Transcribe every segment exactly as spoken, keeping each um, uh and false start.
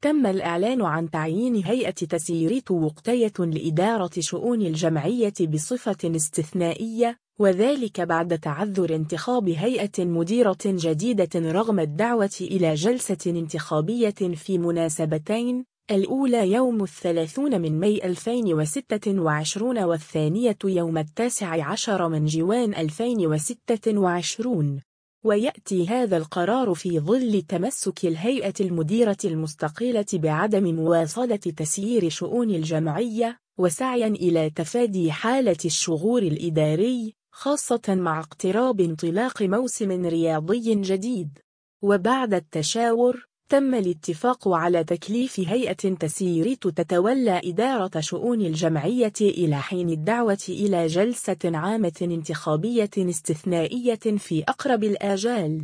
تم الإعلان عن تعيين هيئة تسييرت وقتية لإدارة شؤون الجمعية بصفة استثنائية، وذلك بعد تعذر انتخاب هيئة مديرة جديدة رغم الدعوة إلى جلسة انتخابية في مناسبتين، الأولى يوم الثلاثون من ماي ألفين وستة وعشرين والثانية يوم التاسع عشر من جوان ألفين وستة وعشرين. ويأتي هذا القرار في ظل تمسك الهيئة المديرة المستقلة بعدم مواصلة تسيير شؤون الجمعية، وسعيا إلى تفادي حالة الشغور الإداري، خاصة مع اقتراب انطلاق موسم رياضي جديد. وبعد التشاور، تم الاتفاق على تكليف هيئة تسييرت تتولى إدارة شؤون الجمعية إلى حين الدعوة إلى جلسة عامة انتخابية استثنائية في أقرب الآجال.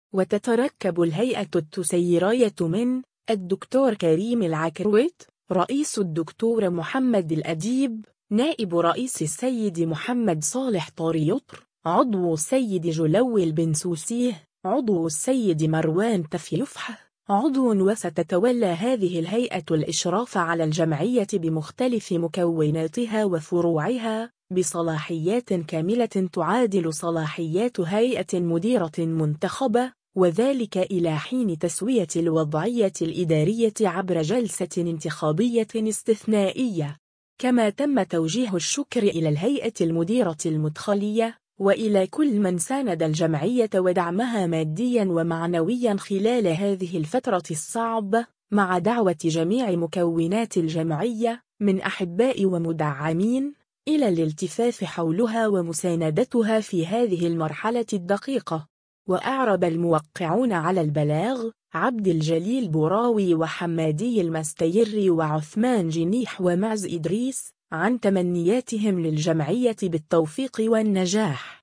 وتتركب الهيئة التسييرية من الدكتور كريم العكرويت، رئيس الدكتور محمد الأديب، نائب رئيس السيد محمد صالح طريطر، عضو السيد جلوي بن سوسيه، عضو السيد مروان تفيفح، عضو. وستتولى هذه الهيئة الإشراف على الجمعية بمختلف مكوناتها وفروعها بصلاحيات كاملة تعادل صلاحيات هيئة مديرة منتخبة، وذلك إلى حين تسوية الوضعية الإدارية عبر جلسة انتخابية استثنائية. كما تم توجيه الشكر إلى الهيئة المديرة المدخلية وإلى كل من ساند الجمعية ودعمها ماديا ومعنويا خلال هذه الفترة الصعبة، مع دعوة جميع مكونات الجمعية من أحباء ومدعمين إلى الالتفاف حولها ومساندتها في هذه المرحلة الدقيقة. وأعرب الموقعون على البلاغ عبد الجليل بوراوي وحمادي المستيري وعثمان جنيح ومعز إدريس عن تمنياتهم للجمعية بالتوفيق والنجاح.